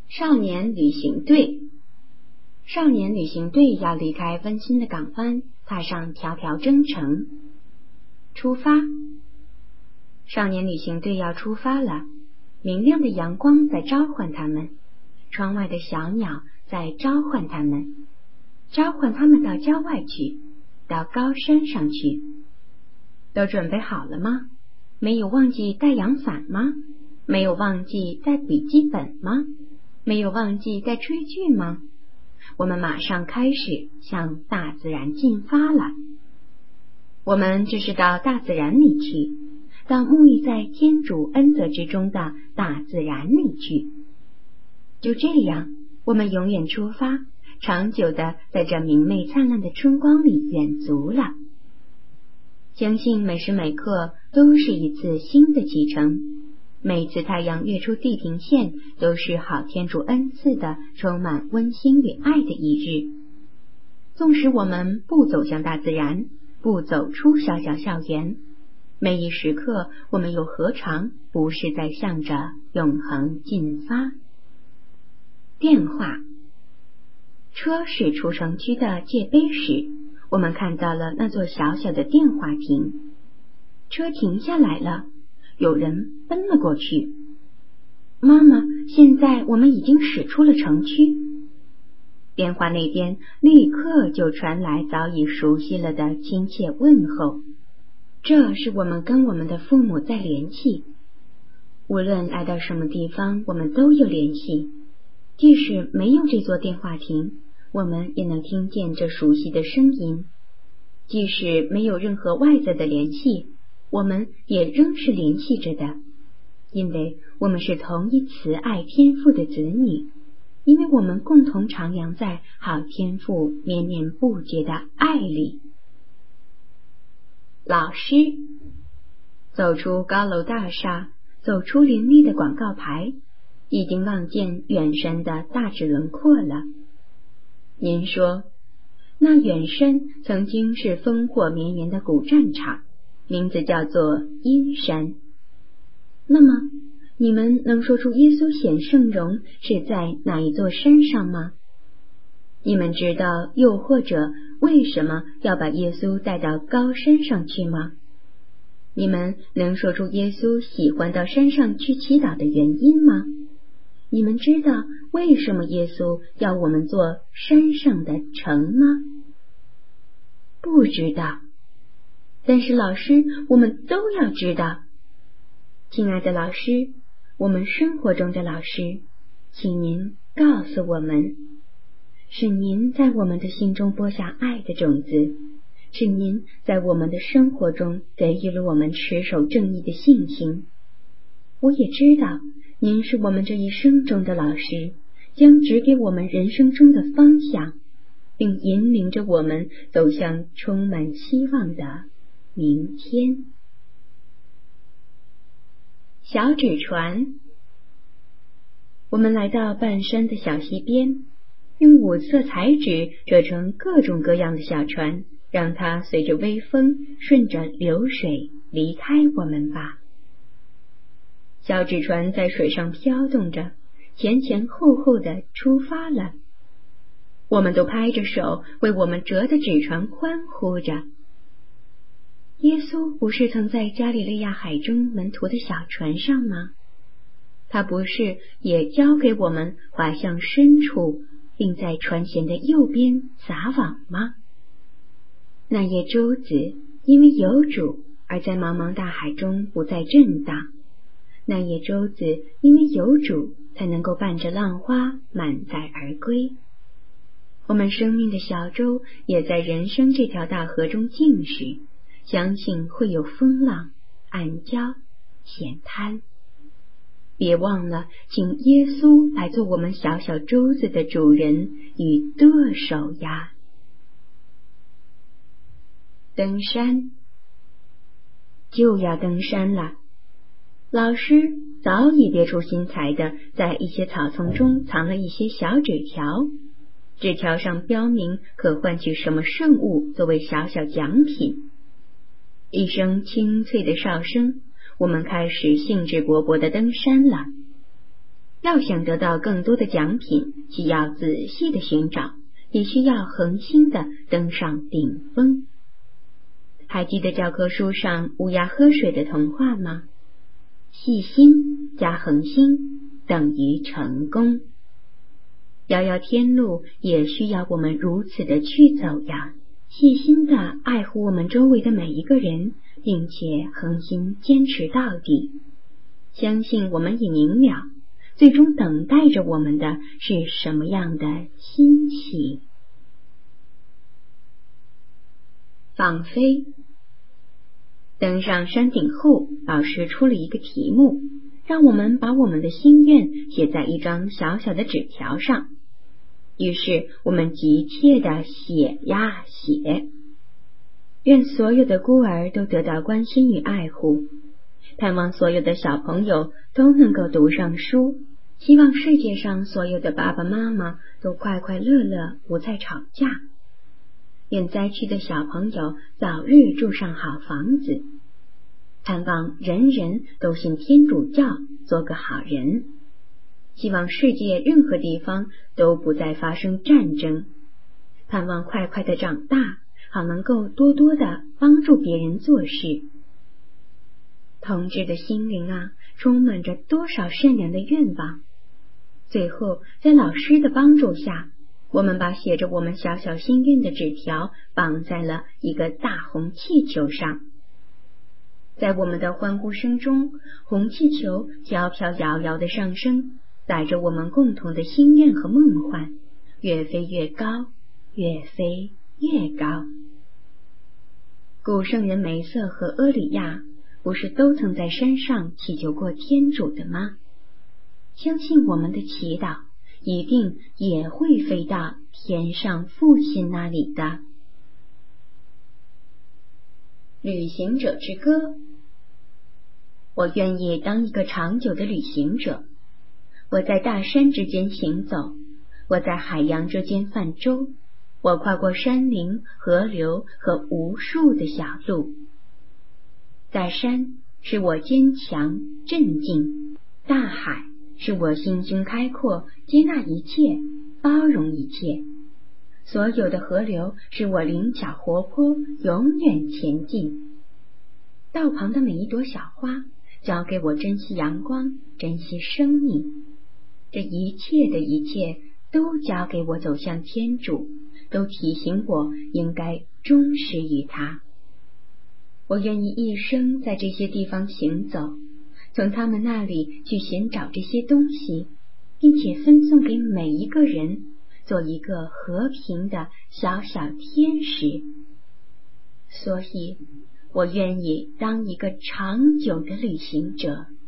少年旅行队。少年旅行队要离开温馨的港湾，踏上迢迢征程。出发。少年旅行队要出发了，明亮的阳光在召唤他们，窗外的小鸟在召唤他们，召唤他们到郊外去，到高山上去。都准备好了吗？没有忘记带阳伞吗？没有忘记带笔记本吗？没有忘记带炊具吗？我们马上开始向大自然进发了。我们这是到大自然里去，到沐浴在天主恩泽之中的大自然里去。就这样，我们永远出发，长久的在这明媚灿烂的春光里远足了。相信每时每刻都是一次新的启程，每次太阳跃出地平线都是好天主恩赐的充满温馨与爱的一日。纵使我们不走向大自然，不走出小小校园，每一时刻我们又何尝不是在向着永恒进发。电话。车驶出城区的界碑时，我们看到了那座小小的电话亭。车停下来了，有人奔了过去。妈妈，现在我们已经驶出了城区。电话那边立刻就传来早已熟悉了的亲切问候。这是我们跟我们的父母在联系。无论来到什么地方，我们都有联系。即使没有这座电话亭，我们也能听见这熟悉的声音。即使没有任何外在的联系，我们也仍是联系着的，因为我们是同一慈爱天父的子女，因为我们共同徜徉在好天父绵绵不绝的爱里。老师。走出高楼大厦，走出林立的广告牌，已经望见远山的大致轮廓了。您说，那远山曾经是烽火绵延的古战场，名字叫做阴山。那么，你们能说出耶稣显圣容是在哪一座山上吗？你们知道又或者为什么要把耶稣带到高山上去吗？你们能说出耶稣喜欢到山上去祈祷的原因吗？你们知道为什么耶稣要我们做山上的城吗？不知道。但是老师，我们都要知道。亲爱的老师，我们生活中的老师，请您告诉我们，是您在我们的心中播下爱的种子，是您在我们的生活中给予了我们持守正义的信心。我也知道您是我们这一生中的老师，将指给我们人生中的方向，并引领着我们走向充满希望的明天。小纸船。我们来到半山的小溪边，用五色彩纸折成各种各样的小船，让它随着微风顺着流水离开我们吧。小纸船在水上飘动着，前前后后的出发了。我们都拍着手为我们折的纸船欢呼着。耶稣不是曾在加利利亚海中门徒的小船上吗？他不是也教给我们划向深处，并在船舷的右边撒网吗？那叶舟子因为有主而在茫茫大海中不再震荡，那叶舟子因为有主才能够伴着浪花满载而归。我们生命的小舟也在人生这条大河中静驶，相信会有风浪、暗礁、险滩。别忘了请耶稣来做我们小小舟子的主人与舵手呀。登山。就要登山了。老师早已别出心裁的在一些草丛中藏了一些小纸条，纸条上标明可换取什么圣物作为小小奖品。一声清脆的哨声，我们开始兴致勃勃地登山了。 要想得到更多的奖品，需要仔细的寻找，也需要恒心的登上顶峰。还记得教科书上乌鸦喝水的童话吗？细心加恒心等于成功。遥遥天路也需要我们如此的去走呀，细心的爱护我们周围的每一个人，并且恒心坚持到底。相信我们也明了，最终等待着我们的是什么样的欣喜。放飞。登上山顶后，老师出了一个题目，让我们把我们的心愿写在一张小小的纸条上。于是我们急切地写呀写，愿所有的孤儿都得到关心与爱护，盼望所有的小朋友都能够读上书，希望世界上所有的爸爸妈妈都快快乐乐，不再吵架，愿灾区的小朋友早日住上好房子，盼望人人都信天主教，做个好人，希望世界任何地方都不再发生战争，盼望快快的长大，好能够多多的帮助别人做事。同志的心灵啊，充满着多少善良的愿望。最后在老师的帮助下，我们把写着我们小小心愿的纸条绑在了一个大红气球上。在我们的欢呼声中，红气球飘飘摇摇的上升，载着我们共同的心愿和梦幻，越飞越高，越飞越高。古圣人梅瑟和阿里亚不是都曾在山上祈求过天主的吗？相信我们的祈祷一定也会飞到天上父亲那里的。旅行者之歌。我愿意当一个长久的旅行者，我在大山之间行走，我在海洋之间泛舟，我跨过山林、河流和无数的小路。大山使我坚强镇静，大海使我心胸开阔，接纳一切，包容一切。所有的河流使我灵巧活泼，永远前进。道旁的每一朵小花教给我珍惜阳光，珍惜生命。这一切的一切都教给我走向天主，都提醒我应该忠实于他。我愿意一生在这些地方行走，从他们那里去寻找这些东西，并且分送给每一个人，做一个和平的小小天使。所以我愿意当一个长久的旅行者。